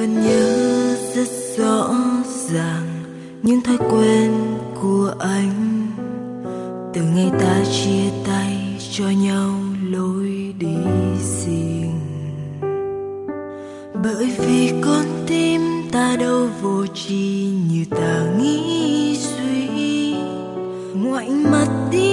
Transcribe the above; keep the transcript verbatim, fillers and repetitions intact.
vẫn nhớ rất rõ ràng những thói quen của anh từ ngày ta chia tay cho nhau lối đi riêng. Bởi vì con tim ta đâu vô tri như ta nghĩ suy, ngoảnh mặt đi